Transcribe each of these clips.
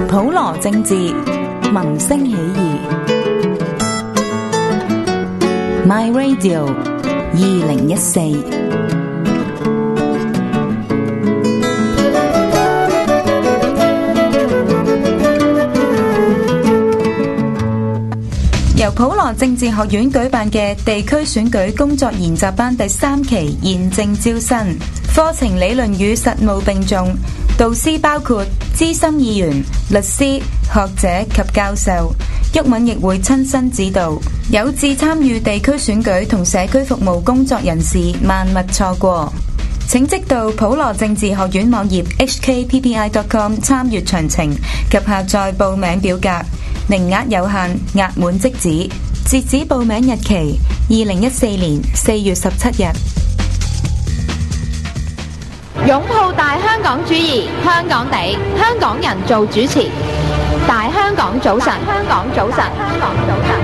普羅政治，民聲起義。My Radio 2014。由普羅政治學院舉辦嘅地區選舉工作研習班第3期現正招生，課程理論與實務並重，導師包括資深議員、律師、學者及教授。毓民亦會親身指導，有志參與地區選舉同社區服務工作人士萬勿錯過。請即到普羅政治學院網頁 hkppi.com 參閱詳情及下載報名表格，名額有限，額滿即止。截止報名日期2014年4月17日。 擁抱大香港主義，香港地，香港人做主持。大香港早晨，香港早晨，香港早晨。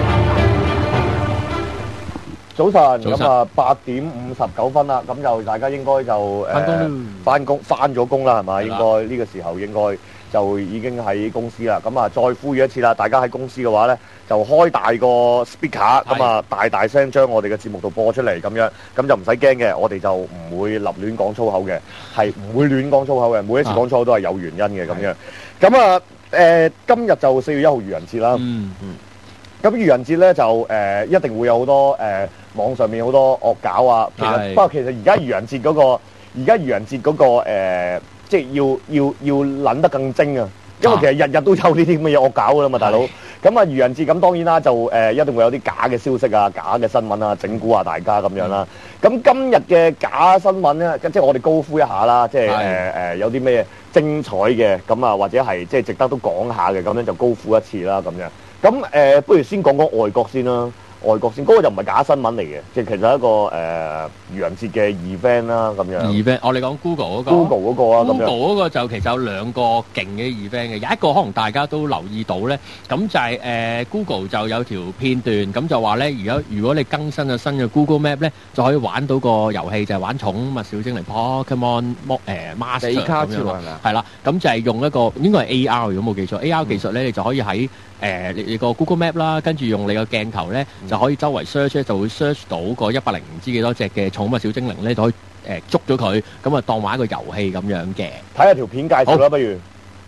早晨，咁啊8點59分啦，咁就大家應該就翻咗工啦，係咪？應該呢個時候應該就已經喺公司啦。咁啊，再呼籲一次啦，大家喺公司嘅話呢，就開大個 speaker，咁啊大聲將我哋嘅節目度播出嚟，咁樣咁就唔使驚嘅，我哋就唔會立亂講粗口嘅，係唔會亂講粗口嘅，每一次講粗口都係有原因嘅咁樣。咁啊今日就4月1號愚人節啦。咁愚人節咧就一定會有好多網上面好多惡搞啊。不過其實而家愚人節嗰個即係要諗得更精啊。因為其實日日都有呢啲咁嘅嘢惡搞噶啦嘛，大佬。咁啊愚人節咁當然啦，就一定會有啲假嘅消息啊、假嘅新聞啊，整蠱下大家咁樣啦。咁今日嘅假新聞咧，即係我哋高呼一下啦，即係有啲咩精彩嘅咁啊，或者係即係值得都講下嘅，咁樣就高呼一次啦咁樣。咁不如先講講外國先啦。外國先，嗰個就唔係假新聞嚟嘅，即係其實係一個愚人節嘅 event 啦咁樣。 event，我哋講 Google 嗰個。 Google 嗰個啊，咁樣。 Google 嗰個就其實有兩個勁嘅 event 嘅，有一個可能大家都留意到咧，咁就係Google 就有條片段，咁就話咧，如果你更新咗新嘅 Google Map 咧，就可以玩到個遊戲，就係玩寵物小精靈 Pokemon Master 咁樣咯。係啦，咁就係用一個應該係 AR，如果冇記錯，AR 技術咧，你就可以喺你個 Google Map 啦，跟住用你個鏡頭咧，就可以周圍 search 咧，就會 search 到個100唔知幾多隻嘅寵物小精靈咧，就可以捉咗佢，咁啊當玩一個遊戲咁樣嘅。 睇下條片介紹啦，不如。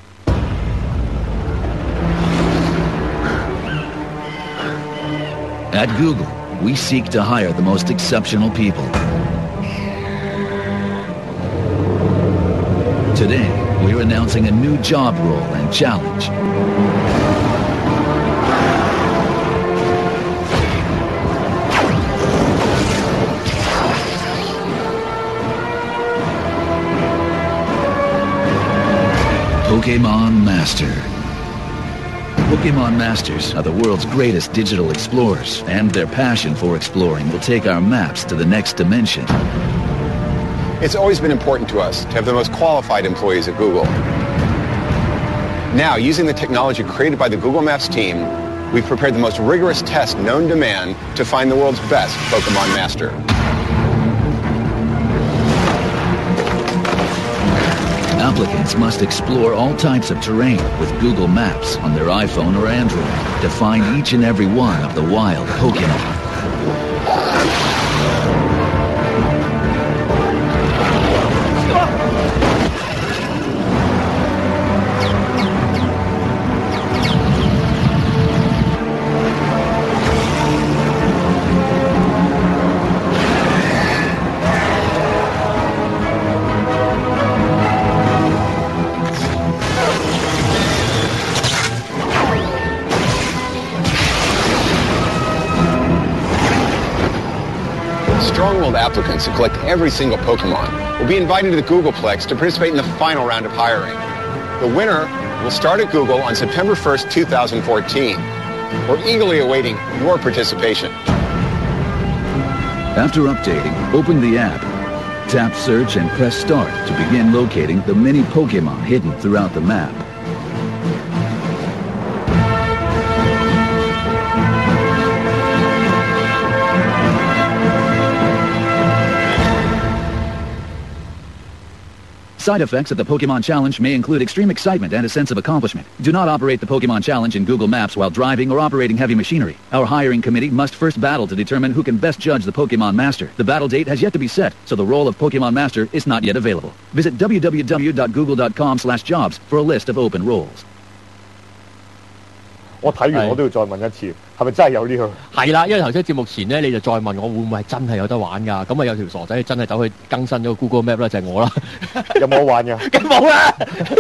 At Google, we seek to hire the most exceptional people. Today, we're announcing a new job role and challenge. Pokemon Master. Pokemon Masters are the world's greatest digital explorers, and their passion for exploring will take our maps to the next dimension. It's always been important to us to have the most qualified employees at Google. Now, using the technology created by the Google Maps team, we've prepared the most rigorous test known to man to find the world's best Pokemon Master. Applicants must explore all types of terrain with Google Maps on their iPhone or Android to find each and every one of the wild Pokemon. Strong-willed applicants who collect every single Pokemon will be invited to the Googleplex to participate in the final round of hiring. The winner will start at Google on September 1st, 2014. We're eagerly awaiting your participation. After updating, open the app, tap Search and press Start to begin locating the many Pokemon hidden throughout the map. Side effects of the Pokemon Challenge may include extreme excitement and a sense of accomplishment. Do not operate the Pokemon Challenge in Google Maps while driving or operating heavy machinery. Our hiring committee must first battle to determine who can best judge the Pokemon Master. The battle date has yet to be set, so the role of Pokemon Master is not yet available. Visit www.google.com/jobs for a list of open roles. 我睇完我都要再問一次，係咪真係有呢個？ 係啦，因為頭先節目前咧，你就再問我會唔會係真係有得玩㗎？咁啊有條傻仔真係走去更新咗個 Google Map 啦，就係我啦。 有冇得玩㗎？ 梗冇啦！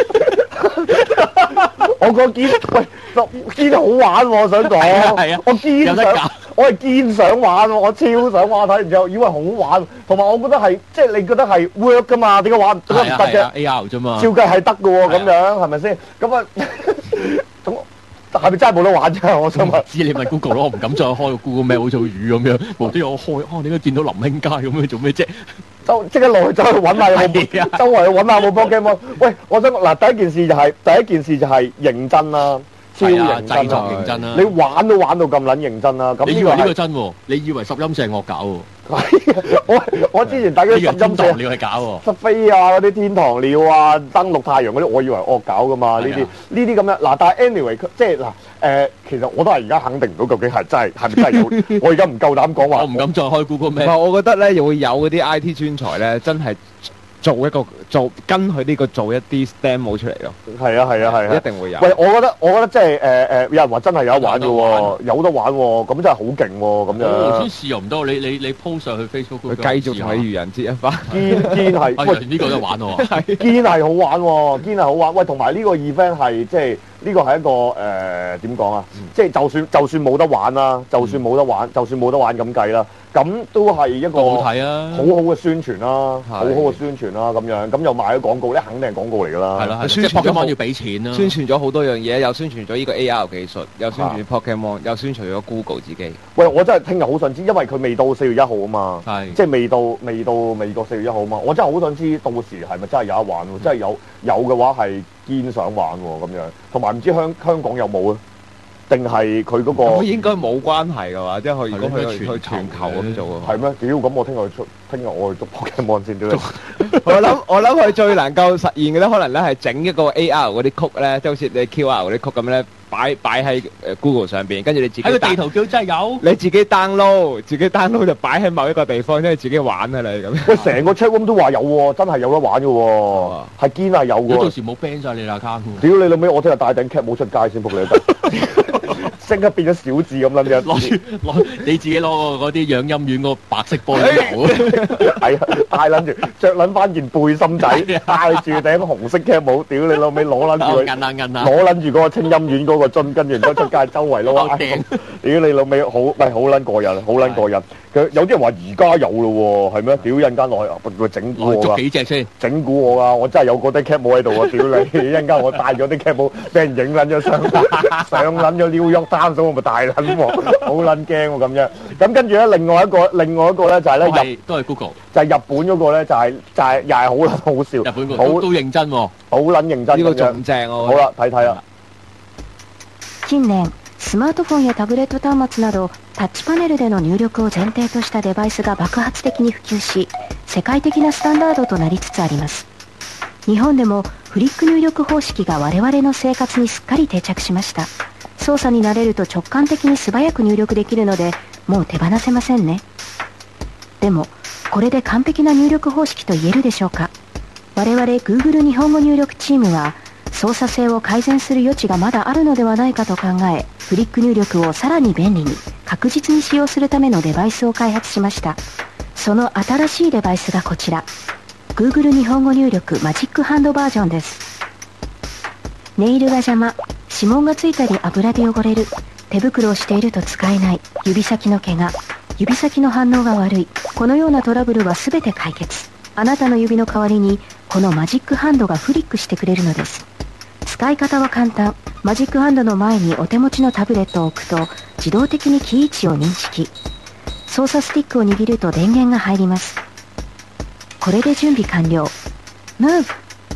我個堅好玩喎，我想講。係啊，我堅想，我係堅想玩喎，我超想玩，睇完之後以為好玩，同埋我覺得係即係你覺得係 work 㗎嘛？點解玩點解唔得啫？AR 啫嘛，照計係得嘅喎，咁樣係咪先？咁啊咁。係咪真係冇得玩啫？我想問。知你問 Google 咯，我唔敢再開個 Google Map 好似魚咁樣，無端我開，點解見到林興街咁樣做咩啫？即刻落去走去揾下有冇，周圍去揾下有冇 Pokemon。喂，我想嗱，第一件事就係認真啦，超認真啦，認真啦。你玩都玩到咁撚認真啦，咁你以為呢個真喎？你以為十陰社惡搞喎？我之前睇嗰啲十陰社鳥係搞喎，失飛啊嗰啲天堂鳥啊，登陸太陽嗰啲，我以為惡搞噶嘛，呢啲咁樣嗱，但係 anyway 即係嗱其實我都係而家肯定唔到究竟係咪真係有，我而家唔夠膽講話，我唔敢再開 Google Map。唔係，我覺得咧又會有嗰啲 IT 專才咧，真係跟佢呢個做一啲 demo 出嚟咯。係啊，一定會有。喂，我覺得即係有人話真係有得玩嘅喎，有得玩喎，咁真係好勁喎，咁樣。我先試又唔多，你 post 上去 Facebook， 佢繼續同你愚人節一番。堅係，喂呢個都玩喎，堅係好玩喎，堅係好玩。喂，同埋呢個 event 係即係。呢個係一個點講啊？即係就算冇得玩啦，就算冇得玩咁計啦，咁都係一個好睇啊，好好嘅宣傳啦，好好嘅宣傳啦，咁樣咁又賣咗廣告咧，肯定係廣告嚟㗎啦。係啦，即係 Pokemon 要俾錢啦。宣傳咗好多樣嘢，又宣傳咗呢個 AR 技術，又宣傳 Pokemon，又宣傳咗 Google 自己。喂，我真係聽日好想知，因為佢未到4月1號啊嘛，即係未到美國4月1號啊嘛，我真係好想知到時係咪真係有得玩喎？真係有嘅話係。堅想玩喎咁樣，同埋唔知香港有冇啊？定係佢嗰個？應該冇關係嘅話，即係如果去全球咁做啊？係咩？屌咁我聽日我去捉 Pokemon 先得。我諗佢最能夠實現嘅咧，可能咧係整一個 AR 嗰啲曲咧，即係好似你 QR 嗰啲曲咁咧，擺喺Google 上邊，跟住你自己喺個地圖叫真係有，你自己 download 就擺喺某一個地方，跟住自己玩啊你咁。喂，成個 chatroom 都話有喎，真係有得玩嘅喎，係堅係有嘅。到時冇 ban 曬你啦，account。屌你老尾，我聽日帶頂 cap 冇出街先仆你得。即刻變咗小字咁撚樣，攞你自己攞嗰啲養陰丸嗰個白色玻璃油，係啊，戴撚住，着撚翻件背心仔，戴住頂紅色 cap 帽，屌你老味攞撚住佢，攞撚住嗰個清陰丸嗰個樽，跟住然之後出街周圍攞，屌你老味好撚過癮，好撚過癮。有啲人話而家有咯喎，係咩？屌一陣間落去，佢整蠱我㗎，捉幾隻先？整蠱我㗎，我真係有嗰啲 cap 帽喺度啊！屌你，一陣間我戴咗啲 cap 帽，俾人影撚咗相，上撚咗New York Times，我咪大撚喎，好撚驚喎咁樣。咁跟住咧，另外一個咧就係咧都係 Google，就係日本嗰個咧就係又係好撚好笑，日本個都認真喎，好撚認真，呢個仲正喎。好啦，睇睇啦。 近年スマートフォンやタブレット端末などタッチパネルでの入力を前提としたデバイスが爆発的に普及し、世界的なスタンダードとなりつつあります。日本でもフリック入力方式が我々の生活にすっかり定着しました。操作に慣れると直感的に素早く入力できるので、もう手放せませんね。でもこれで完璧な入力方式と言えるでしょうか。我々 Google 日本語入力チームは操作性を改善する余地がまだあるのではないかと考え、フリック入力をさらに便利に確実に使用するためのデバイスを開発しました。その新しいデバイスがこちら、 Google 日本語入力マジックハンドバージョンです。ネイルが邪魔、指紋がついたり油で汚れる、手袋をしていると使えない、指先の怪我、指先の反応が悪い、このようなトラブルはすべて解決。あなたの指の代わりにこのマジックハンドがフリックしてくれるのです。使い方は簡単。マジックハンドの前にお手持ちのタブレットを置くと自動的にキー位置を認識。操作スティックを握ると電源が入ります。これで準備完了。ムーブ、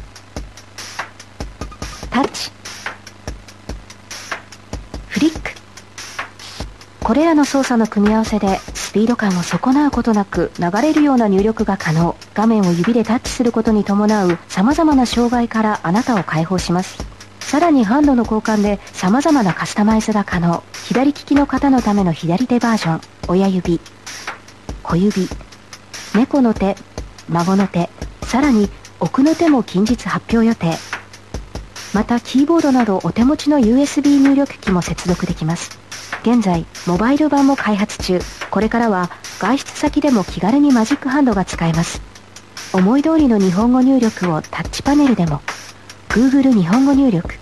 タッチ、フリック。これらの操作の組み合わせでスピード感を損なうことなく流れるような入力が可能。 画面を指でタッチすることに伴う様々な障害からあなたを解放します。さらにハンドの交換で様々なカスタマイズが可能。左利きの方のための左手バージョン、親指、小指、猫の手、孫の手、さらに奥の手も近日発表予定。またキーボードなどお手持ちの USB 入力機も接続できます。現在モバイル版も開発中。これからは外出先でも気軽にマジックハンドが使えます。思い通りの日本語入力をタッチパネルでも。 Google 日本語入力。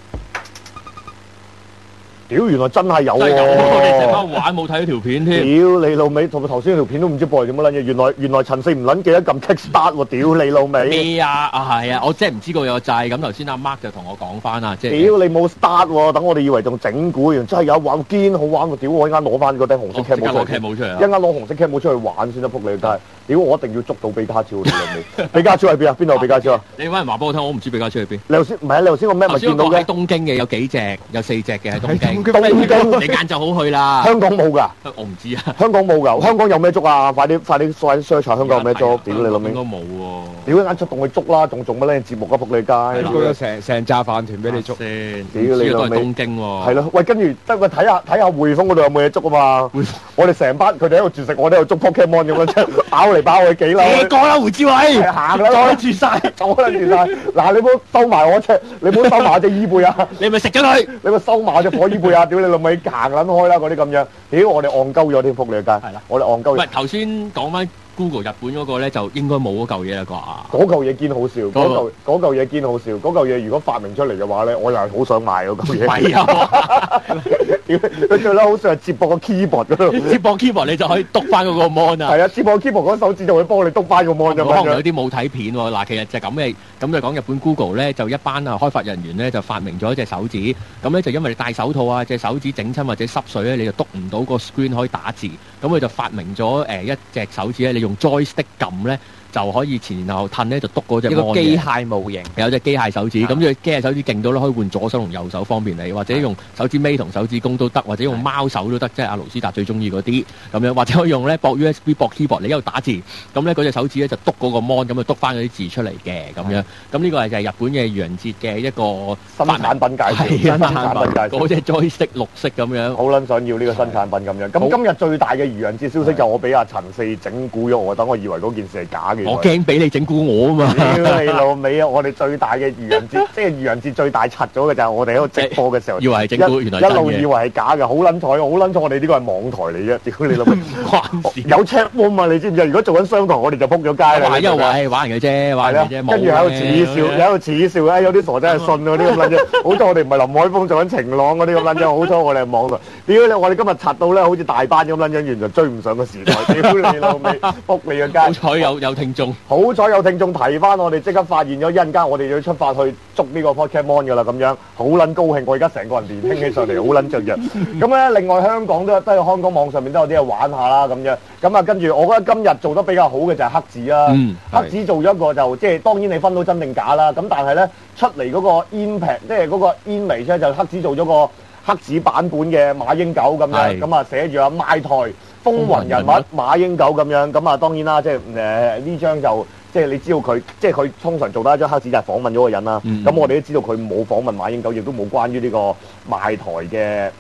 屌，原來真係有喎！ 真係有喎，我哋成班玩冇睇到條片添。 屌你老味，同埋頭先條片都唔知播嚟點乜撚嘢，原來陳四唔撚記得撳 Kickstart 喎！屌你老味！ 咩啊？係啊，我真係唔知個有掣。咁頭先阿 Mark 就同我講翻啦，即係屌你冇 start 喎！等我哋以為仲整蠱，原來真係有玩，堅好玩喎！屌我一間攞翻嗰頂紅色 cam 冇出嚟，一間攞紅色 cam 冇出去玩先得，撲你街！屌我一定要捉到比卡超你老味！比卡超喺邊啊？邊度比卡超啊？ 你揾人話俾我聽，我唔知比卡超喺邊。 你頭先唔係啊？你頭先個咩咪見到嘅？ 喺東京嘅有幾隻，有4隻嘅喺東京。 東京。 你晏晝好去啦。 香港冇㗎， 我唔知啊。 香港冇㗎，香港有咩捉啊？快啲 search 下香港有咩捉？屌你老味！ 應該冇喎。 屌一間出動去捉啦，仲做乜咧節目啊？撲你街！ 應該有成扎飯團俾你捉。 先。 屌你老味！ 都係東京喎。 係咯，喂，跟住得我睇下匯豐嗰度有冇嘢捉啊嘛？我哋成班佢哋喺度絕食，我哋喺度捉 Pokemon 咁樣，跑嚟跑去幾樓？ 你講啦，胡志偉， 行啦，阻住晒，阻住晒。嗱，你唔好收埋我隻，你唔好收埋我隻衣背啊！ 你咪食咗佢， 你咪收埋我隻火衣背啊！屌你老味，行撚開啦嗰啲咁樣。屌我哋戇鳩咗添，仆你個街。係啦，我哋戇鳩。 喂，頭先講翻 Google 日本嗰個咧，就應該冇嗰嚿嘢啦啩。 嗰嚿嘢堅好笑，嗰嚿嘢堅好笑，嗰嚿嘢如果發明出嚟嘅話咧，我又係好想買嗰嚿嘢。 係啊！ 屌，佢最撚好笑係接駁個 keyboard 嗰度， 接駁 keyboard 你就可以篤翻嗰個 mon 啊。 係啊，接駁 keyboard 嗰手指就會幫你篤翻個 mon 咁樣。 可能有啲冇睇片喎。嗱，其實就咁嘅，咁就講日本 Google 咧，就一班啊開發人員咧就發明咗一隻手指，咁咧就因為你戴手套啊，隻手指整親或者濕水咧，你就篤唔到個 screen 可以打字，咁佢就發明咗一隻手指咧，你用 joystick 撳咧就可以前後褪咧就篤嗰隻 mon 嘅。一個機械模型，有隻機械手指，咁呢個機械手指勁到咧可以換左手同右手方便你，或者用手指尾同手指公都得，或者用貓手都得，即係阿盧斯達最中意嗰啲咁樣，或者可以用咧駁 USB 駁 keyboard，你一路打字，咁咧嗰隻手指咧就篤嗰個 mon，咁就篤翻嗰啲字出嚟嘅咁樣。咁呢個係就係日本嘅愚人節嘅一個新產品介紹，新產品介紹。 嗰隻 joystick 綠色咁樣， 好撚想要呢個新產品咁樣。咁今日最大嘅愚人節消息就我俾阿陳四整蠱咗我，等我以為嗰件事係假嘅。 我驚俾你整蠱我啊嘛！ 屌你老味啊！我哋最大嘅愚人節，即係愚人節最大柒咗嘅就係我哋喺度直播嘅時候， 以為係整蠱，原來一路以為係假嘅，好撚彩，好撚彩！我哋呢個係網台嚟啫，屌你老味！ 關事有 chat room 啊！你知唔知？如果做緊商台，我哋就撲咗街啦。 因為玩嘅啫，玩嘅啫， 跟住喺度恥笑，喺度恥笑啊！有啲傻仔係信嗰啲咁撚啫。好彩我哋唔係林海峰做緊晴朗嗰啲咁撚啫，好彩我哋係網台。屌你！我哋今日柒到咧，好似大班咁撚樣，原來追唔上個時代。屌你老味，撲你個街！ 好彩有聽眾， 好彩有聽眾提翻我哋，即刻發現咗一陣間我哋要出發去捉呢個 Pokemon 㗎啦，咁樣好撚高興！我而家成個人年輕起上嚟，好撚雀躍。咁咧，另外香港都喺香港網上面都有啲嘢玩下啦，咁樣。咁啊，跟住我覺得今日做得比較好嘅就係黑子啦。黑子做咗一個就即係當然你分到真定假啦。咁但係咧出嚟嗰個 impact，即係嗰個 image 咧，就黑子做咗個黑子版本嘅馬英九咁樣。咁啊寫住啊賣台風雲人物馬英九咁樣。咁啊當然啦，即係呢張就。即係你知道佢，即係佢通常做得一張黑紙就係訪問咗個人啦。咁我哋都知道佢冇訪問馬英九，亦都冇關於呢個賣台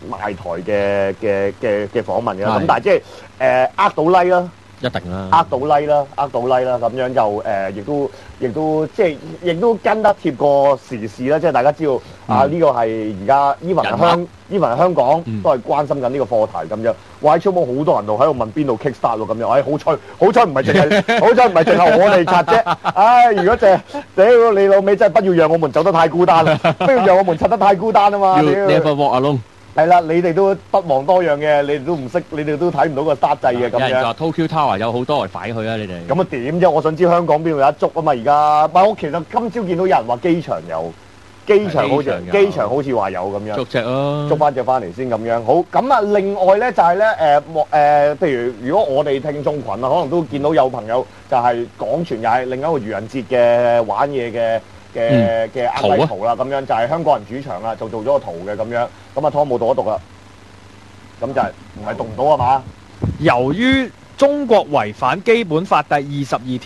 嘅訪問嘅。咁但係即係呃到 like 啦， 一定啦， 呃到 like 啦，咁樣就亦都即係亦都跟得貼個時事啦。即係大家知道啊，呢個係而家 even 香港都係關心緊呢個課題咁樣。哇！喺超網好多人喺度問邊度 kickstart 喎咁樣。好彩唔係淨係我哋拆啫。唉，如果屌你老味真係不要讓我們走得太孤單啦，不要讓我們拆得太孤單啊嘛。 Never walk alone。 係啦，你哋都不忘多樣嘅，你哋都唔識，你哋都睇唔到個 start 掣嘅咁樣。 有人話 Tokyo Tower 有好多人擺去啊，你哋。 咁啊點啫？我想知香港邊度有得捉啊嘛？而家，我其實今朝見到有人話機場有。機場好似話有咁樣， 捉隻咯， 捉翻隻翻嚟先咁樣。好，咁啊，另外咧就係咧譬如果我哋聽眾群啊，可能都見到有朋友就係講傳又係另一個愚人節嘅玩嘢嘅壓低圖啦，咁樣就係香港人主場啦，就做咗個圖嘅咁樣。咁啊，湯冇讀一讀啦，咁就係唔係讀唔到啊嘛？ 由於中國違反基本法第22條。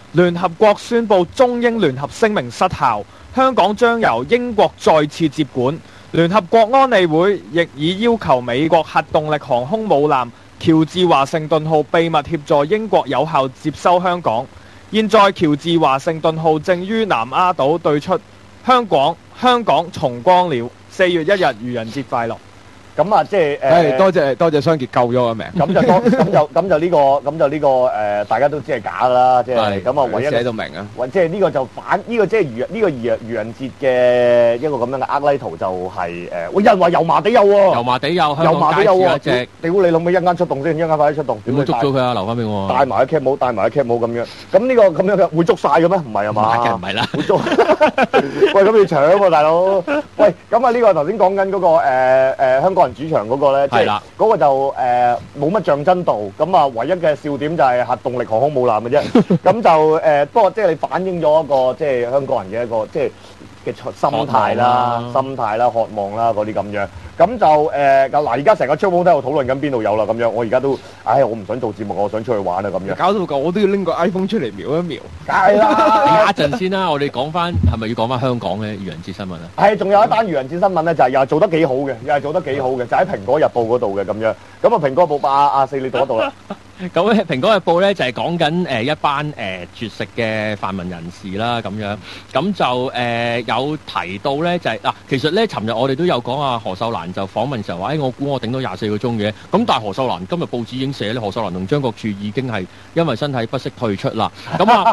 聯合國宣布中英聯合聲明失效，香港將由英國再次接管。聯合國安理會亦已要求美國核動力航空母艦喬治華盛頓號秘密協助英國有效接收香港。現在喬治華盛頓號正於南丫島對出，香港重光了。4月1日愚人節快樂！ 咁啊，即係多謝雙傑救咗個名。 咁就呢個大家都知係假㗎啦，即係咁啊，唯一寫到明啊。 即係呢個就反呢個即係愚人節嘅一個咁樣嘅厄拉圖就係有人話油麻地有喎， 油麻地有， 油麻地有喎， 一隻屌你老味一陣間出動先，一陣間快啲出動。 點會捉咗佢啊？留翻俾我。 帶埋個 cap 帽，帶埋個 cap 帽咁樣。咁呢個咁樣嘅會捉晒嘅咩？唔係啊嘛。 梗唔係啦。 會捉。喂，咁要搶喎，大佬。喂，咁啊呢個頭先講緊嗰個香港人主場嗰個咧，即係嗰個就冇乜象徵度。咁啊，唯一嘅笑點就係核動力航空母艦嘅啫。咁就不過即係你反映咗一個即係香港人嘅一個即係嘅心態啦、渴望啦嗰啲咁樣。咁就嗱，而家成個窗鋪都喺度討論緊邊度有啦咁樣。我而家都，我唔想做節目，我想出去玩啊咁樣。 搞到我都要拎個 iPhone 出嚟瞄一瞄。 梗係啦， 一陣先啦，我哋講翻係咪要講翻香港嘅愚人節新聞啊？ 係，仲有一單愚人節新聞咧，就係又係做得幾好嘅，就喺《蘋果日報》嗰度嘅咁樣。咁啊，《蘋果報》阿四你讀嗰度啦。 咁咧，《蘋果日報》咧就係講緊一班絕食嘅泛民人士啦，咁樣咁就有提到咧就係其實咧，尋日我哋都有講啊，何秀蘭就訪問時候話，我估我頂到24個鐘嘅。咁但係何秀蘭今日報紙已經寫咧，何秀蘭同張國柱已經係因為身體不適退出啦。咁啊，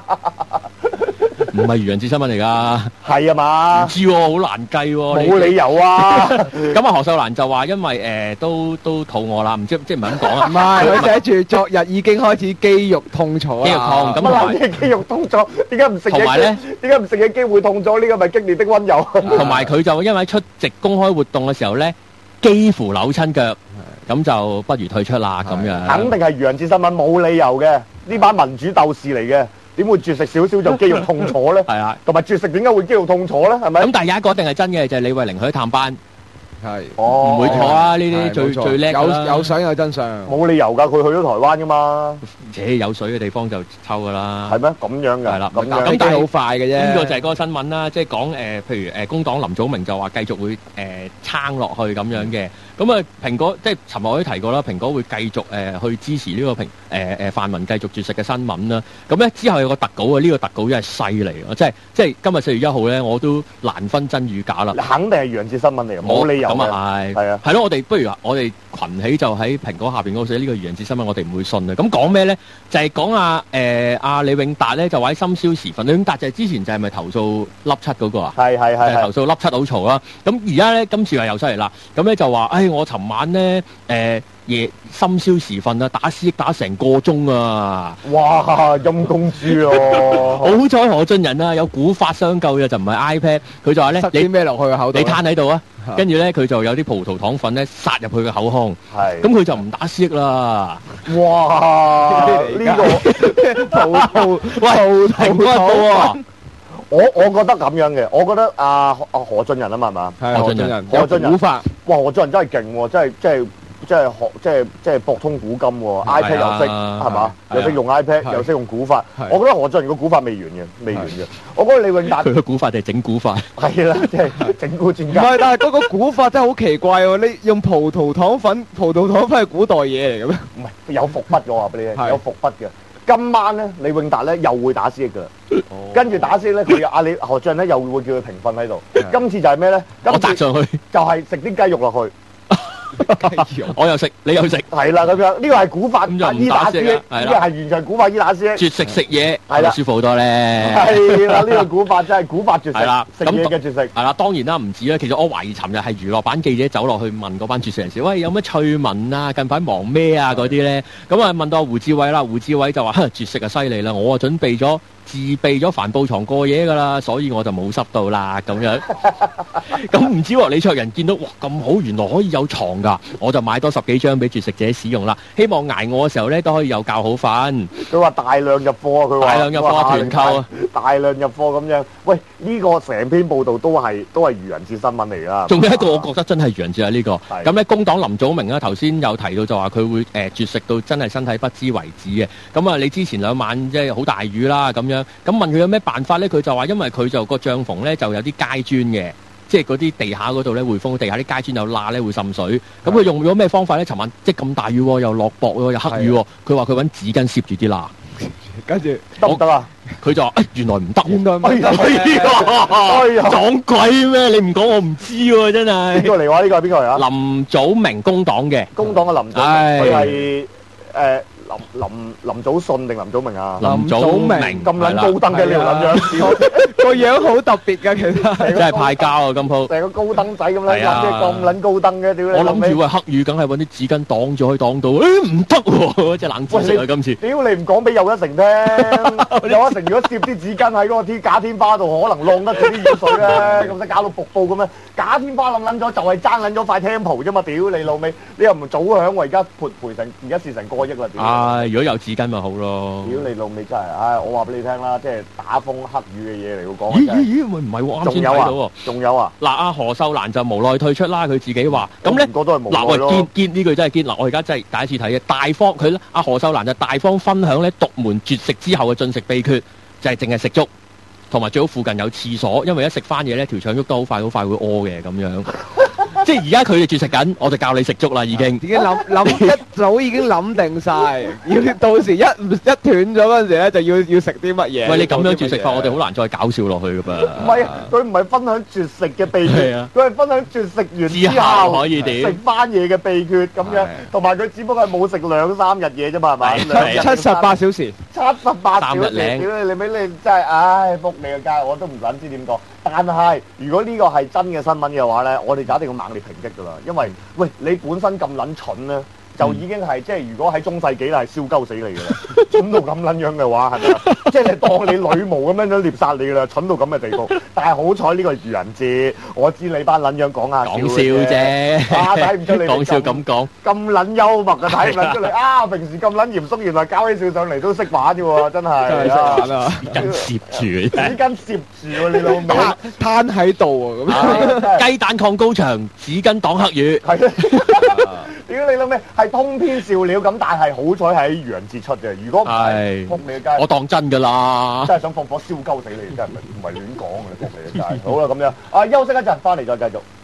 唔係愚人節新聞嚟㗎， 係啊嘛？ 唔知喎，好難計喎， 冇理由啊！ 咁啊，何秀蘭就話因為都肚餓啦，即係唔係咁講啊？ 唔係，佢寫住昨日已經開始肌肉痛楚啦。 肌肉痛咁同埋肌肉痛咗，點解唔食嘢？同埋咧，點解唔食嘢機會痛咗？呢個咪激烈的溫柔。 同埋佢就因為出席公開活動嘅時候咧，幾乎扭親腳，咁就不如退出啦咁樣。 肯定係愚人節新聞，冇理由嘅。呢班民主鬥士嚟嘅。點會絕食少少就肌肉痛楚咧？係啊，同埋絕食點解會肌肉痛楚咧？係咪？ 咁但係有一個一定係真嘅，就係李慧玲去探班， 係唔會錯啊！呢啲最叻有相有真相， 冇理由㗎，佢去咗台灣㗎嘛。 有水嘅地方就抽㗎啦。 係咩？咁樣㗎？係啦， 咁但係好快嘅啫。 呢個就係嗰個新聞啦，即係講譬如工黨林祖明就話繼續會撐落去咁樣嘅。咁啊，蘋果即係尋日我都提過啦，蘋果會繼續去支持呢個泛民繼續絕食嘅新聞啦。咁咧之後有個特稿啊，呢個特稿真係犀利啊！即係今日4月1號咧，我都難分真與假啦。 肯定係愚人節新聞嚟嘅，冇理由嘅。 咁啊係啊，係咯，不如我哋群起就喺蘋果下邊嗰度寫呢個愚人節新聞，我哋唔會信啊。咁講咩咧？就係講阿李永達咧，就話喺深宵時分，李永達就係之前就係咪投訴粒七嗰個啊？係投訴粒七好嘈啦。咁而家咧今次又出嚟啦，咁咧就話我尋晚咧夜深宵時分啊，打思噎打成個鐘啊！哇，陰公豬咯！好彩何俊仁啊有古法相救嘅，就唔係 iPad。佢就話咧，你咩落去個口度？你攤喺度啊！跟住咧，佢就有啲葡萄糖粉咧殺入去個口腔。係。咁佢就唔打思噎啦。哇！呢個葡萄糖。我覺得咁樣嘅，我覺得何俊仁啊嘛，係嘛？係何俊仁古法。哇！何俊仁真係勁喎，即係博通古今喎，iPad 又識係嘛？又識用 iPad，又識用古法。我覺得何俊仁個古法未完嘅。我覺得李永達佢個古法就係整古法。係啦，即係整蠱專家。唔係，但係嗰個古法真係好奇怪喎！你用葡萄糖粉係古代嘢嚟嘅咩？唔係，有伏筆嘅，我話俾你聽，有伏筆嘅。今晚咧，李永達咧又會打思噎㗎，跟住打思噎咧，佢何俊仁咧又會叫佢平瞓喺度。今次就係咩咧？我擲上去，就係食啲雞肉落去。我又食，你又食，係啦咁樣。呢個係古法醫打思噎，呢個係完全古法醫打思噎。絕食食嘢係啦，舒服好多咧。係啦，呢個古法真係古法絕食。係啦，食嘢嘅絕食。係啦，當然啦，唔止啦。其實我懷疑尋日係娛樂版記者走落去問嗰班絕食人士，喂，有咩趣聞啊？近排忙咩啊？嗰啲咧，咁啊問到胡志偉啦，胡志偉就話：絕食啊犀利啦！我啊準備咗自備咗帆布床過夜㗎啦，所以我就冇濕到啦咁樣。咁唔知李卓人見到哇咁好，原來可以有床㗎，我就買多10幾張俾絕食者使用啦。希望捱餓嘅時候咧都可以有覺好瞓。 佢話大量入貨啊！佢話大量入貨團購啊！ 大量入貨咁樣。喂，呢個成篇報道都係愚人節新聞嚟㗎。 仲有一個我覺得真係愚人節啊！呢個咁咧，工黨林祖明啊頭先有提到就話佢會絕食到真係身體不支為止嘅。咁啊，你之前2晚即係好大雨啦咁樣，咁問佢有咩辦法咧？佢就話因為佢就個帳篷咧就有啲街磚嘅。即係嗰啲地下嗰度咧，匯豐地下啲街磚有罅咧，會滲水。咁佢用咗咩方法咧？尋晚即係咁大雨，又落雹喎，又黑雨喎。佢話佢揾紙巾攝住啲罅， 跟住得唔得啊？ 佢就話原來唔得， 原來唔得， 撞鬼咩？你唔講我唔知喎，真係。 邊個嚟話？呢個係邊個嚟啊？ 林祖明工黨嘅， 工黨嘅林祖明，佢係林祖信定林祖明啊？ 林祖明咁撚高登嘅呢條撚樣， 個樣好特別㗎，其實真係派膠啊！今鋪成個高登仔咁樣，即係咁撚高登嘅，屌你！ 我諗住話黑雨，梗係揾啲紙巾擋住，可以擋到。唔得喎，真係冷知識啊！今次屌你唔講俾又一成聽，又一成如果攝啲紙巾喺嗰個假天花度，可能浪得住啲雨水咧，咁使搞到瀑布咁樣。假天花冧撚咗，就係爭撚咗塊 temple 啫嘛！屌你老味，你又唔早響，我而家賠成而家蝕成過億啦！ 如果有紙巾咪好咯。 屌你老味真係，我話俾你聽啦，即係打風黑雨嘅嘢嚟會講。 咦，唔係喎，啱先睇到喎。 仲有啊！ 嗱，阿何秀蘭就無奈退出啦，佢自己話。咁咧， 個都係無奈咯。 嗱，堅呢句真係堅。嗱，我而家真係第一次睇嘅。大方佢咧，阿何秀蘭就大方分享咧獨門絕食之後嘅進食秘訣，就係淨係食粥，同埋最好附近有廁所，因為一食翻嘢咧條腸喐得好快會屙嘅咁樣。即係而家佢哋絕食緊，我就教你食粥啦，已經。 已經諗一早已經諗定晒，要到時一斷咗嗰陣時咧，就要食啲乜嘢。 喂，你咁樣絕食法，我哋好難再搞笑落去噶噃。 唔係，佢唔係分享絕食嘅秘訣，佢係分享絕食完之後可以點食翻嘢嘅秘訣咁樣，同埋佢只不過係冇食2-3日嘢啫嘛，係咪 ？78小時 ，78小時，屌你俾你真係，唉，仆你個街，我都唔撚知點講。但係如果呢個係真嘅新聞嘅話咧，我哋就一定要猛烈抨擊噶啦，因為喂你本身咁撚蠢咧，就已經係即係如果喺中世紀咧係燒鳩死你㗎啦，蠢到咁撚樣嘅話係咪啊？即係你當你女巫咁樣都獵殺你㗎啦，蠢到咁嘅地步。但係好彩呢個係愚人節，我知你班撚樣講下講笑啫， 睇唔出你講笑咁講， 咁撚幽默嘅睇唔撚出嚟啊！平時咁撚嚴肅，原來搞起笑上嚟都識玩啫喎，真係。 真係識玩啊！ 紙巾攝住， 紙巾攝住喎，你老味攤喺度啊！ 咁雞蛋抗高牆，紙巾擋黑雨。 係啊！屌你老味，係通篇笑料咁，但係好彩係喺愚人節出嘅。如果唔係，撲你嘅街， 我當真㗎啦！ 真係想放火燒鳩死你，真係唔係亂講嘅，撲你嘅街。好啦，咁樣啊，休息一陣，翻嚟再繼續。